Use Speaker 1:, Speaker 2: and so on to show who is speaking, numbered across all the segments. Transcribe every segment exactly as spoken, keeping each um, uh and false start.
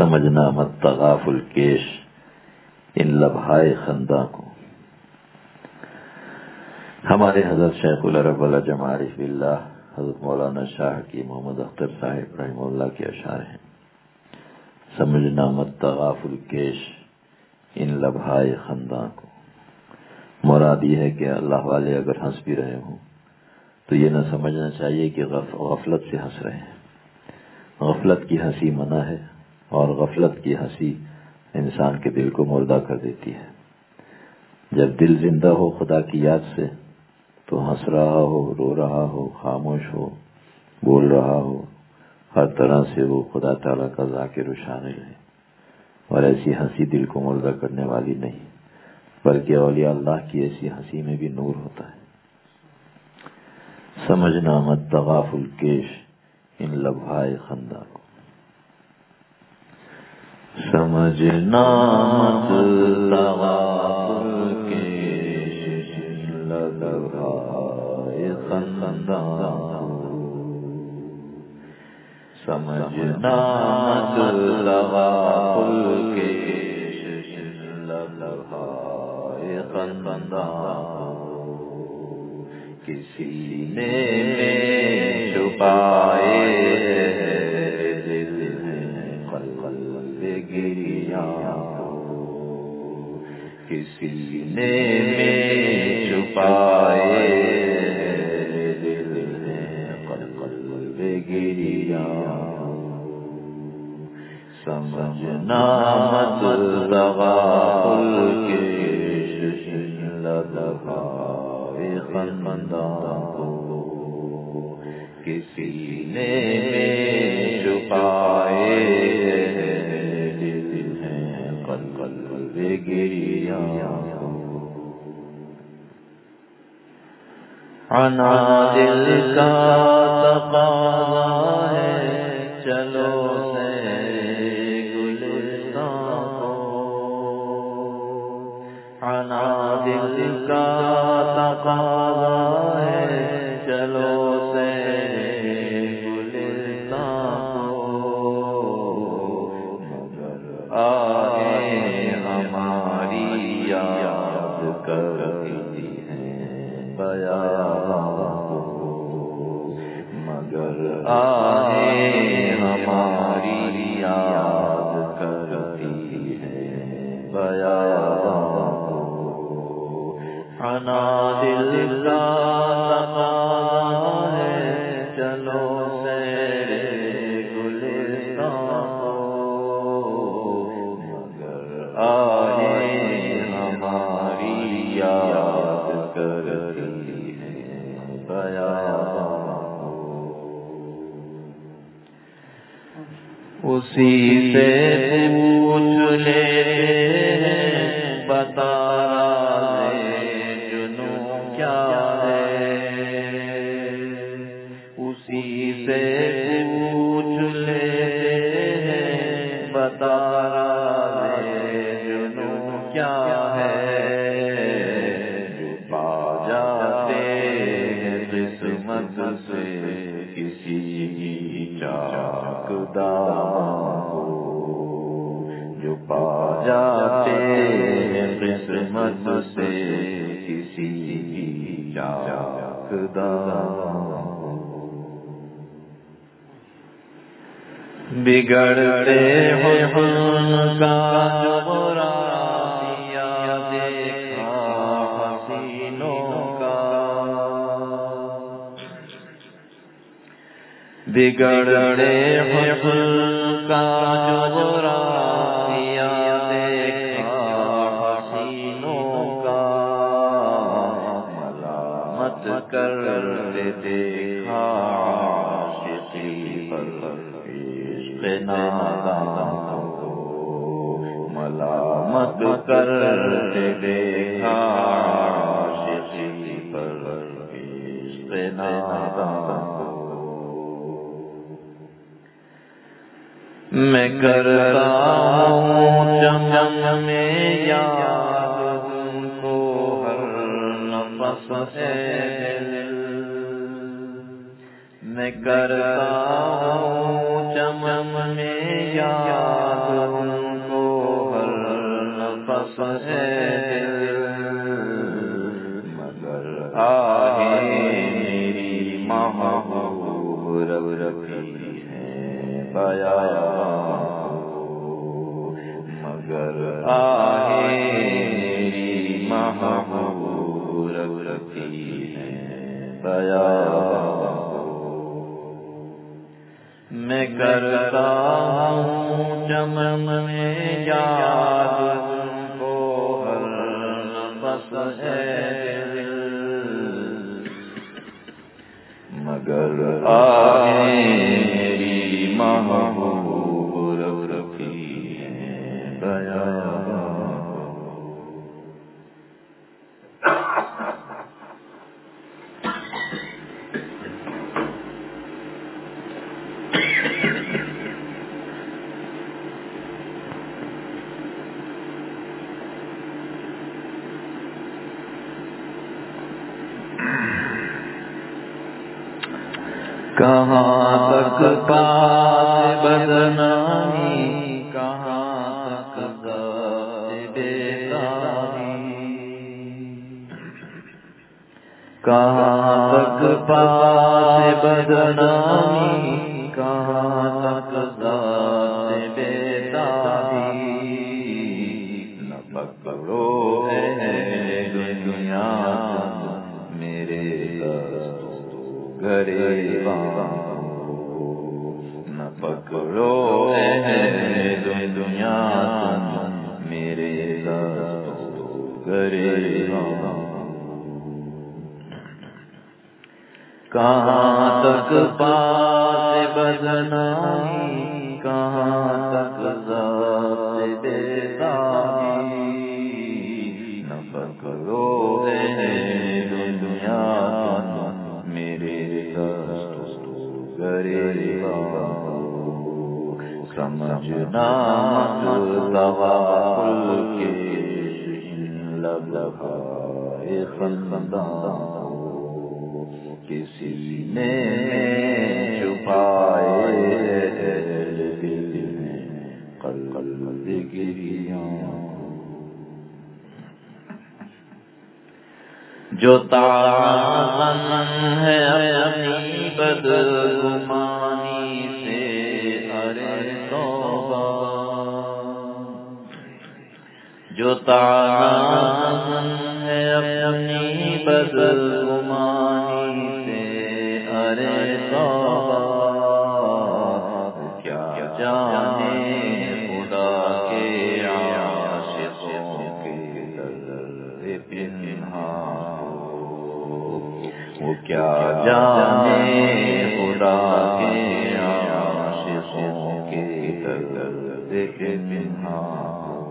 Speaker 1: سمجھنا مت تغافل cash in لبھائے خنداں کو۔ ہمارے حضرت شیخ العرب العجم عارف باللہ حضرت مولانا شاہ کی محمد اختر صاحب رحمہ اللہ کے اشعار ہیں، سمجھنا مت تغافل کیش ان لبھائے خنداں کو۔ مراد یہ ہے کہ اللہ والے اگر ہنس بھی رہے ہوں تو یہ نہ سمجھنا چاہیے کہ غفلت سے ہنس رہے ہیں۔ غفلت کی ہنسی منع ہے، اور غفلت کی ہنسی انسان کے دل کو مردہ کر دیتی ہے۔ جب دل زندہ ہو خدا کی یاد سے تو ہنس رہا ہو، رو رہا ہو، خاموش ہو، بول رہا ہو، ہر طرح سے وہ خدا تعالیٰ کا ذاکر و شامل ہے۔ اور ایسی ہنسی دل کو مردہ کرنے والی نہیں، بلکہ اولیاء اللہ کی ایسی ہنسی میں بھی نور ہوتا ہے۔ سمجھنا مت تغافل کیش ان لبھائے خنداں کو۔ سمجھنا مت تغافل کیش ان لبھائے خنداں کو۔ سمجھنا مت تغافل کیش ان لبھائے خنداں کو۔ کسی نے چھپائے دل میں قلب گریاں کو۔ کسی نے چھپائے دل میں قلب گریاں کو۔ سمجھنا مت تغافل کیش ان لبھائے خنداں کو۔ کسی نے چھپائے دل ہے قلب گریاں کو۔ عنا دل کا تقاضا ہے چلو سے گلستاں کو۔ عنا دل کا تقاضا ہے چلو سے گلستاں کو۔ مگر آہیں ہماری یاد کرتی ہیں بیاباں کو۔ مگر آہیں ہماری یاد کرتی ہیں بیاباں کو۔ عنا دل کا تقاضا ہے چلو سے گلستاں کو۔ مگر آہیں ہماری یاد کرتی ہیں بیاباں کو۔ اسی سے پوچھ لیتے ہیں بتا جو پا جاتے ہیں قسمت سے کسی کی چاک داماں کو۔ بگڑتے حسن کا جغرافیہ دیکھا حسینوں کا۔ بگڑتے حسن کا جغرافیہ دیکھا حسینوں کا۔ ملامت کرتے دیکھا عاشقی پر عشق ناداں کو۔ ملامت کرتے دیکھا عاشقی پر عشق ناداں کو۔ میں کرتا ہوں چمن میں یاد ان کو ہر نفس سے دل۔ میں کرتا ہوں چمن میں یاد بس ہے مگر آہے میری محبوب رب رکھی ہے بیا مگر آہے میری محبوب رب رکھی ہے بیا میں کرتا ہوں چمن میں یاد تم کو ہر نفس ہے دل مگر آہے میری محبوب رب رکھی ہے بیا کہاں تک پاس بدنامی کہاں تک بیداری کہاں تک پاس بدنامی کہاں تک بیداری نہ پکڑو ہے دنیا میرے غریباں نہ پکڑو ہے دنیا میرے غریباں کہاں تک پاس بدنامی کہاں تک ذات بیداری نہ پکڑو ہے دنیا میرے غریباں سمجھنا تغافل کے لبہائے خنداں کسی نے چھپائے دل میں قلب گریاں جو تعاون ہے اپنی بدگمانی سے ارے توبہ جو تعاون ہے اپنی بدگمانی سے ارے توبہ کیا جانے خدا کے عاشقوں کے درد پنہاں وہ کیا جانے خدا کے عاشقوں کے درد پنہاں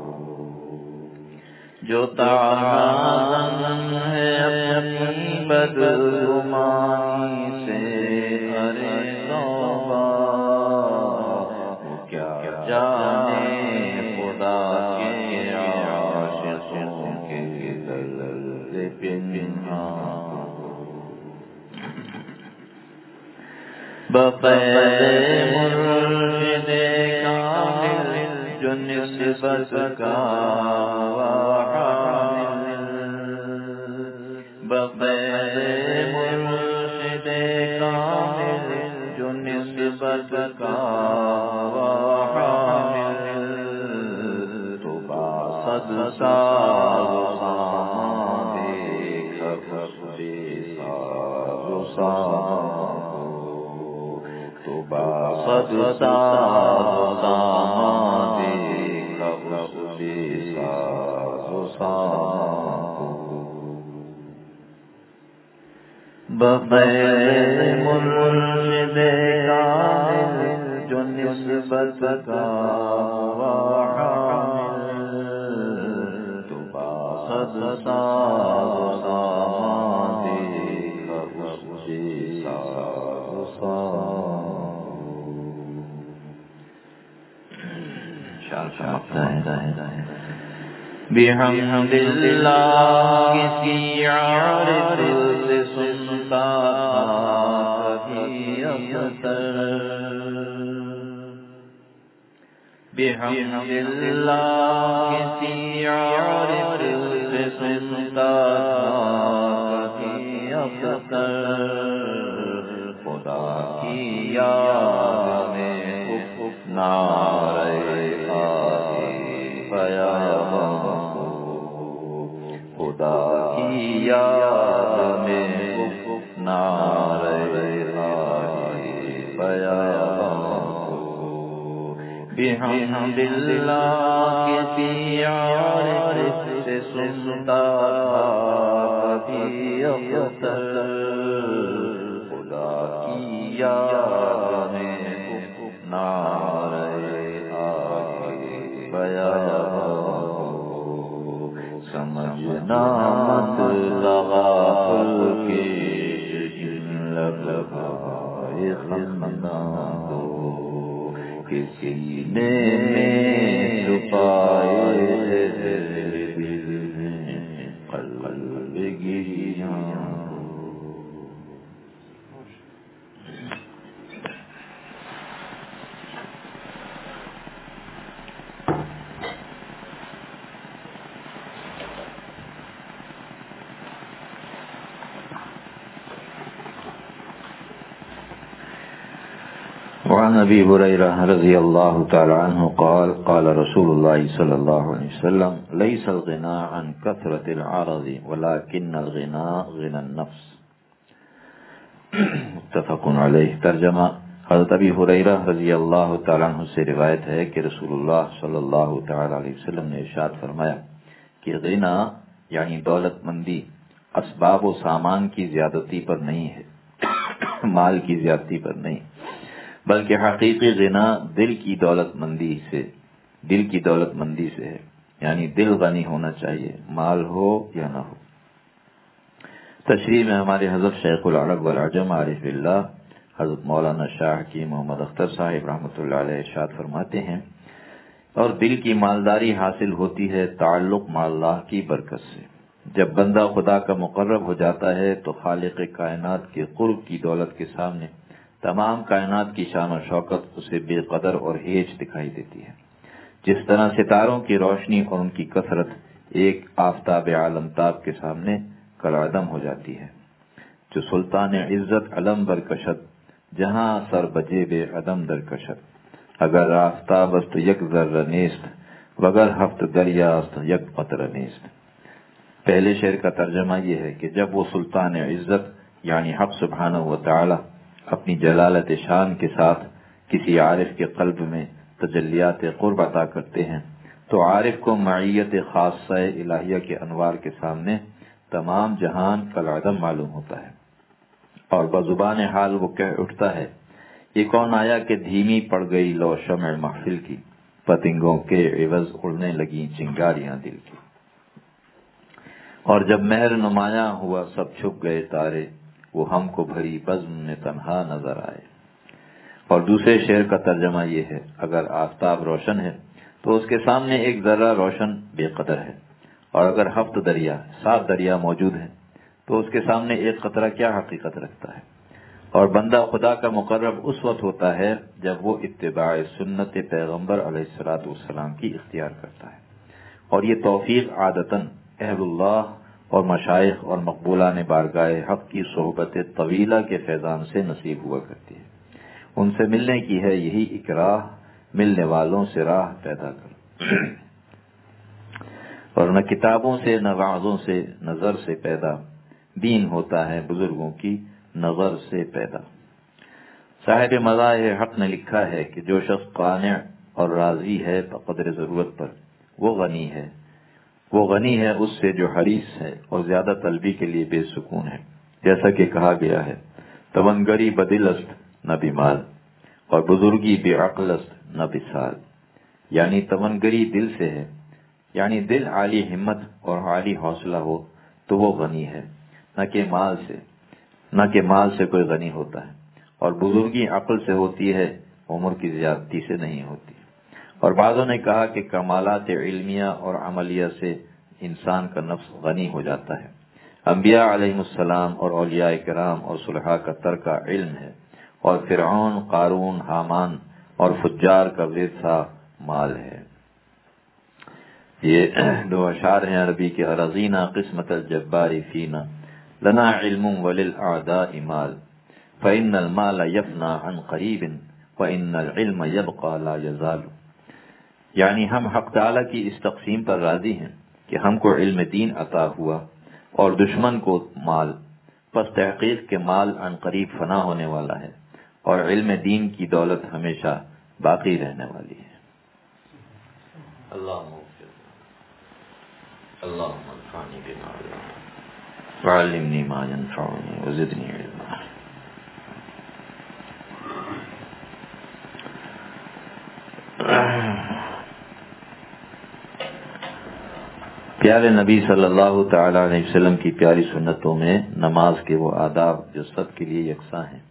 Speaker 1: جو تعاون ہے اپنی بدگمانی سے ارے توبہ وہ کیا جانے خدا کے عاشقوں کے درد پنہاں بفیض مرشد کامل جو نسبت کا حامل بفیض مرشد کامل جو نسبت کا حامل تو باسد ساز و سامان دیکھ بے ساز و سامان تو باسد ساز و سامان دیکھ بے ساز و سامان بفیض مرشد کامل جو نسبت کا حامل تو باسد ساز و سامان دیکھ بے ساز و سامان بحمد اللہ کسی عارف سے سنتا کبھی اختر بحمد اللہ کسی عارف سے سنتا کبھی اختر، خدا کی یاد میں نعرہ بیان، خدا کی یاد میں نعرہ بیان، بحمد اللہ کسی عارف سے سنتا کبھی اختر، خدا کی یاد میں نعرہ بیان، سمجھنا مت تغافل کے ان لبھائے خنداں کو، کسی نے چھپائے دل میں قلب گریاں۔ وعن ابی ہریرہ رضی اللہ تعالی عنہ قال قال رسول اللہ صلی اللہ علیہ وسلم لیس الغنى عن کثرة العرض ولكن الغنى غنى النفس، متفق علیہ۔ ترجمہ، حضرت ابی ہریرہ رضی اللہ تعالی عنہ سے روایت ہے کہ رسول اللہ صلی اللہ تعالی علیہ وسلم نے ارشاد فرمایا کہ غنا یعنی دولت مندی اسباب و سامان کی زیادتی پر نہیں ہے، مال کی زیادتی پر نہیں، بلکہ حقیقی غنا دل کی دولت مندی سے دل کی دولت مندی سے ہے، یعنی دل غنی ہونا چاہیے، مال ہو یا نہ ہو۔ تشریح میں ہمارے حضرت شیخ العرب والعجم عارف باللہ حضرت مولانا شاہ حکیم محمد اختر صاحب رحمۃ اللہ علیہ ارشاد فرماتے ہیں، اور دل کی مالداری حاصل ہوتی ہے تعلق مع اللہ کی برکت سے۔ جب بندہ خدا کا مقرب ہو جاتا ہے تو خالق کائنات کے قرب کی دولت کے سامنے تمام کائنات کی شان و شوکت اسے بے قدر اور ہیج دکھائی دیتی ہے۔ جس طرح ستاروں کی روشنی اور ان کی کثرت ایک آفتاب عالم تاب کے سامنے کالعدم ہو جاتی ہے۔ جو سلطان عزت علم برکشت جہاں سر بجے بے عدم درکشت، اگر آفتاب است یک ذرہ نیست وگر ہفت دریا است یک قطرہ نیست۔ پہلے شعر کا ترجمہ یہ ہے کہ جب وہ سلطان عزت یعنی حق سبحانہ و تعالی اپنی جلالت شان کے ساتھ کسی عارف کے قلب میں تجلیات قرب عطا کرتے ہیں تو عارف کو معیت خاصہ الہیہ کے انوار کے سامنے تمام جہان کالعدم معلوم ہوتا ہے، اور بزبان حال وہ کہہ اٹھتا ہے، یہ کون آیا کہ دھیمی پڑ گئی لو شمع محفل کی، پتنگوں کے عوض اڑنے لگیں چنگاریاں دل کی۔ اور جب مہر نمایاں ہوا سب چھپ گئے تارے، وہ ہم کو بھری بزم میں تنہا نظر آئے۔ اور دوسرے شعر کا ترجمہ یہ ہے، اگر آفتاب روشن ہے تو اس کے سامنے ایک ذرہ روشن بے قدر ہے، اور اگر ہفت دریا سات دریا موجود ہیں تو اس کے سامنے ایک قطرہ کیا حقیقت رکھتا ہے۔ اور بندہ خدا کا مقرب اس وقت ہوتا ہے جب وہ اتباع سنت پیغمبر علیہ الصلوۃ والسلام کی اختیار کرتا ہے، اور یہ توفیق عادتاً اہل اللہ اور مشائخ اور مقبولان بارگاہ حق کی صحبت طویلہ کے فیضان سے نصیب ہوا کرتی ہے۔ ان سے ملنے کی ہے یہی اکراہ، ملنے والوں سے راہ پیدا کر، اور نہ کتابوں سے نہ وعظوں سے نظر سے پیدا، دین ہوتا ہے بزرگوں کی نظر سے پیدا۔ صاحب مذاہب حق نے لکھا ہے کہ جو شخص قانع اور راضی ہے بقدر ضرورت پر، وہ غنی ہے، وہ غنی ہے اس سے جو حریص ہے اور زیادہ طلبی کے لیے بے سکون ہے۔ جیسا کہ کہا گیا ہے، توانگری بدل است نہ بیمال، اور بزرگی بے عقل است نہ بسال، یعنی توانگری دل سے ہے، یعنی دل عالی ہمت اور عالی حوصلہ ہو تو وہ غنی ہے، نہ کہ مال سے نہ کہ مال سے کوئی غنی ہوتا ہے، اور بزرگی عقل سے ہوتی ہے، عمر کی زیادتی سے نہیں ہوتی۔ اور بعضوں نے کہا کہ کمالات علمیہ اور عملیہ سے انسان کا نفس غنی ہو جاتا ہے۔ انبیاء علیہ السلام اور اولیاء کرام اور صلحاء کا ترکہ علم ہے، اور فرعون، قارون، حامان اور فجار کا ورثہ مال ہے۔ یہ دو اشعار ہیں عربی کے، ارضینا قسمت الجبار فینا لنا علم وللأعداء مال فإن المال يفنى عن قریب وإن العلم يبقى لا يزال۔ یعنی ہم حق تعالیٰ کی اس تقسیم پر راضی ہیں کہ ہم کو علم دین عطا ہوا اور دشمن کو مال، پس تحقیق کے مال عن قریب فنا ہونے والا ہے اور علم دین کی دولت ہمیشہ باقی رہنے والی ہے۔ اللہم اللہم انفعنی بما علمتنی وعلمنی ما ینفعنی وزدنی علما۔ پیارے نبی صلی اللہ تعالی علیہ وسلم کی پیاری سنتوں میں نماز کے وہ آداب جو سب کے لیے یکساں ہیں۔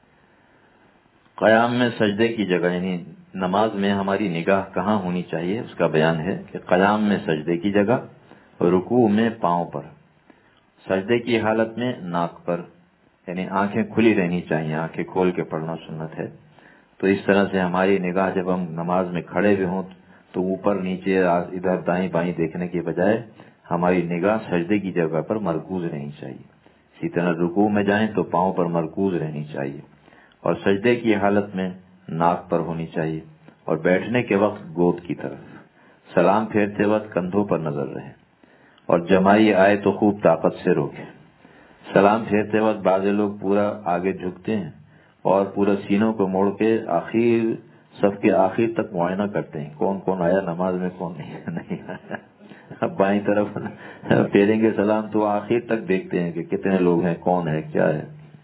Speaker 1: قیام میں سجدے کی جگہ، یعنی نماز میں ہماری نگاہ کہاں ہونی چاہیے اس کا بیان ہے کہ قیام میں سجدے کی جگہ، رکوع میں پاؤں پر، سجدے کی حالت میں ناک پر، یعنی آنکھیں کھلی رہنی چاہیے، آنکھیں کھول کے پڑھنا سنت ہے۔ تو اس طرح سے ہماری نگاہ جب ہم نماز میں کھڑے ہوئے ہوں تو اوپر نیچے ادھر دائیں بائیں دیکھنے کے بجائے ہماری نگاہ سجدے کی جگہ پر مرکوز رہنی چاہیے۔ اسی طرح رکوع میں جائیں تو پاؤں پر مرکوز رہنی چاہیے، اور سجدے کی حالت میں ناک پر ہونی چاہیے، اور بیٹھنے کے وقت گود کی طرف، سلام پھیرتے وقت کندھوں پر نظر رہے، اور جمائی آئے تو خوب طاقت سے روکے۔ سلام پھیرتے وقت بعض لوگ پورا آگے جھکتے ہیں اور پورا سینوں کو موڑ کے آخر صف کے آخر تک معائنہ کرتے ہیں، کون کون آیا نماز میں، کون نہیں آیا۔ اب بائیں طرف پھیریں گے سلام تو آخر تک دیکھتے ہیں کہ کتنے لوگ ہیں، کون ہے، کیا ہے۔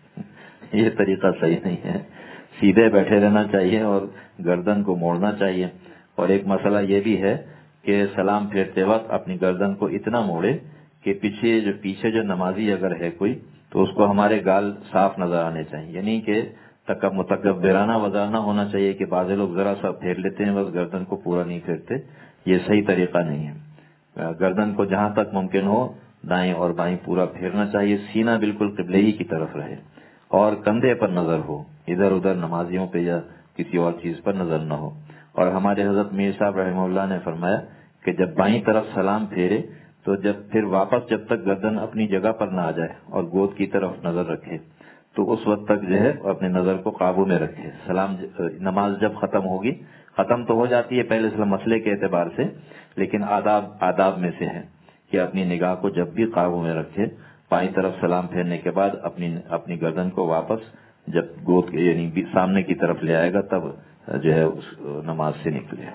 Speaker 1: یہ طریقہ صحیح نہیں ہے، سیدھے بیٹھے رہنا چاہیے اور گردن کو موڑنا چاہیے۔ اور ایک مسئلہ یہ بھی ہے کہ سلام پھیرتے وقت اپنی گردن کو اتنا موڑے کہ پیچھے جو پیچھے جو نمازی اگر ہے کوئی تو اس کو ہمارے گال صاف نظر آنے چاہیے، یعنی کہ تکب متکبرانہ وضع نہ ہونا چاہیے کہ بعض لوگ ذرا سا پھیر لیتے ہیں بس گردن کو پورا نہیں پھیرتے، یہ صحیح طریقہ نہیں ہے۔ گردن کو جہاں تک ممکن ہو دائیں اور بائیں پورا پھیرنا چاہیے، سینہ بالکل قبلے ہی کی طرف رہے، اور کندھے پر نظر ہو، ادھر ادھر نمازیوں پہ یا کسی اور چیز پر نظر نہ ہو۔ اور ہمارے حضرت میر صاحب رحمہ اللہ نے فرمایا کہ جب بائیں طرف سلام پھیرے تو جب پھر واپس جب تک گردن اپنی جگہ پر نہ آ جائے اور گود کی طرف نظر رکھے تو اس وقت تک جو ہے اپنے نظر کو قابو میں رکھے۔ سلام نماز جب ختم ہوگی، ختم تو ہو جاتی ہے پہلے سے مسئلے کے اعتبار سے، لیکن آداب آداب میں سے ہے کہ اپنی نگاہ کو جب بھی قابو میں رکھے، بائیں طرف سلام پھیرنے کے بعد اپنی اپنی گردن کو واپس جب گود یعنی سامنے کی طرف لے آئے گا تب جو ہے اس نماز سے نکلے،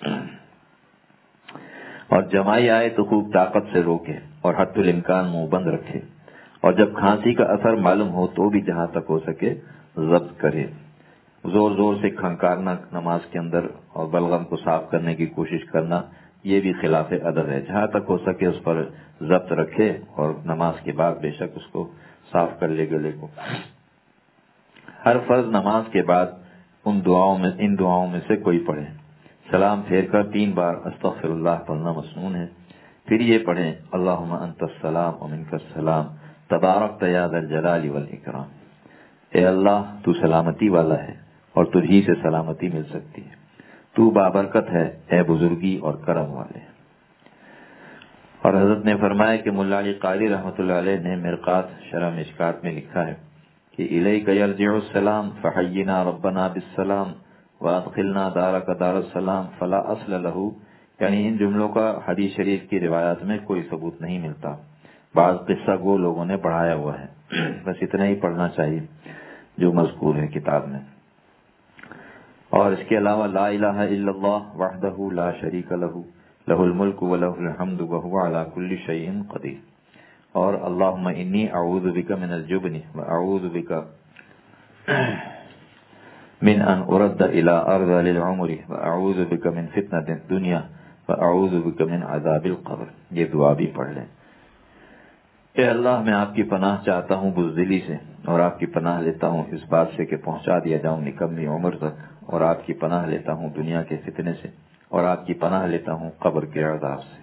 Speaker 1: اور جمائی آئے تو خوب طاقت سے روکے اور حد الامکان منہ بند رکھے، اور جب کھانسی کا اثر معلوم ہو تو بھی جہاں تک ہو سکے ضبط کرے۔ زور زور سے کھنکارنا نماز کے اندر اور بلغم کو صاف کرنے کی کوشش کرنا یہ بھی خلاف ادب ہے، جہاں تک ہو سکے اس پر ضبط رکھے، اور نماز کے بعد بے شک اس کو صاف کر لے گلے کو۔ ہر فرض نماز کے بعد ان دعاؤں میں ان دعاؤں میں سے کوئی پڑھے۔ سلام پھیر کر تین بار استغفر اللہ پڑھنا مسنون ہے، پھر یہ پڑھیں اللہم انت السلام ومنک السلام تبارکت یا ذا الجلال والاکرام۔ اے اللہ تو سلامتی والا ہے اور تجھی سے سلامتی مل سکتی ہے، تو بابرکت ہے اے بزرگی اور کرم والے۔ اور حضرت نے فرمایا کہ ملا علی قاری رحمۃ اللہ علیہ نے مرقات شرح مشکات میں لکھا ہے کہ الیک یرجع السلام فحینا ربنا بالسلام وادخلنا دارک دار السلام فلا اصل لہ، یعنی ان جملوں کا حدیث شریف کی روایات میں کوئی ثبوت نہیں ملتا، بعض قصہ گو لوگوں نے پڑھایا ہوا ہے، بس اتنا ہی پڑھنا چاہیے جو مذکور ہے کتاب میں۔ اور اس کے علاوہ لا الہ الا اللہ وحدہ لا شریک لہ لہ الملک ولہ الحمد وہو علی کل شیء قدیر، اور اللہم انی اعوذ بک من الجبن واعوذ بک من ان ارد الى ارذل العمر واعوذ بک من فتنة الدنیا واعوذ بک من عذاب القبر۔ یہ دعا بھی پڑھ لیں۔ اے اللہ میں آپ کی پناہ چاہتا ہوں بزدلی سے، اور آپ کی پناہ لیتا ہوں اس بات سے کہ پہنچا دیا جاؤں نکمی عمر تک، اور آپ کی پناہ لیتا ہوں دنیا کے فتنے سے، اور آپ کی پناہ لیتا ہوں قبر کے عذاب سے۔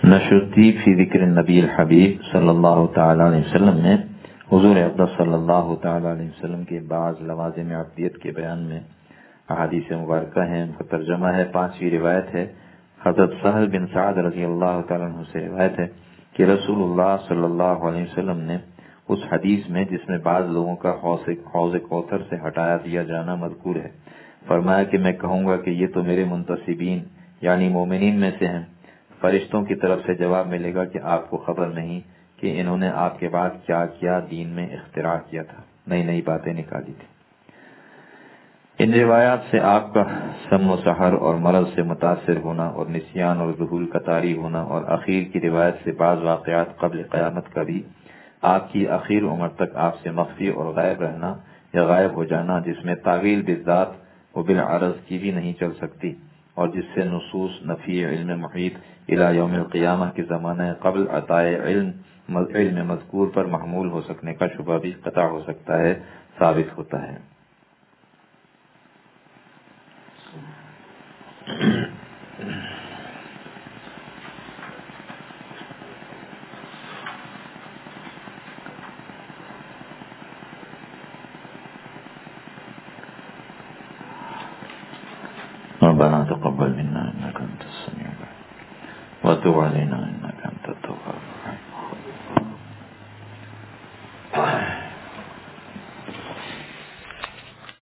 Speaker 1: نشرتی فی ذکر نبی الحبیب صلی اللہ تعالی علیہ وسلم میں حضور اقدس صلی اللہ تعالی علیہ وسلم کے بعض لوازم عبدیت کے بیان میں احادیث مبارکہ ہیں. ان کا ترجمہ ہے. پانچویں روایت ہے. حضرت سہل بن سعد رضی اللہ تعالیٰ عنہ سے روایت ہے کہ رسول اللہ صلی اللہ علیہ وسلم نے اس حدیث میں جس میں بعض لوگوں کا حوض کوثر سے ہٹایا دیا جانا مذکور ہے، فرمایا کہ میں کہوں گا کہ یہ تو میرے منتسبین یعنی مومنین میں سے ہیں. فرشتوں کی طرف سے جواب ملے گا کہ آپ کو خبر نہیں کہ انہوں نے آپ کے بعد کیا کیا دین میں اختراع کیا تھا، نئی نئی باتیں نکالی تھی. ان روایات سے آپ کا سم و سحر اور مرض سے متاثر ہونا اور نسیان اور ذہول کا طاری ہونا اور اخیر کی روایت سے بعض واقعات قبل قیامت کا بھی آپ کی اخیر عمر تک آپ سے مخفی اور غائب رہنا یا غائب ہو جانا، جس میں تعویل بالذات و بالعرض کی بھی نہیں چل سکتی اور جس سے نصوص نفی علم محیط الی یوم القیامہ کے زمانہ قبل عطائے علم علم مذکور پر محمول ہو سکنے کا شبہ بھی قطع ہو سکتا ہے، ثابت ہوتا ہے. ربنا تقبل منا انك انت السميع العليم وتب علينا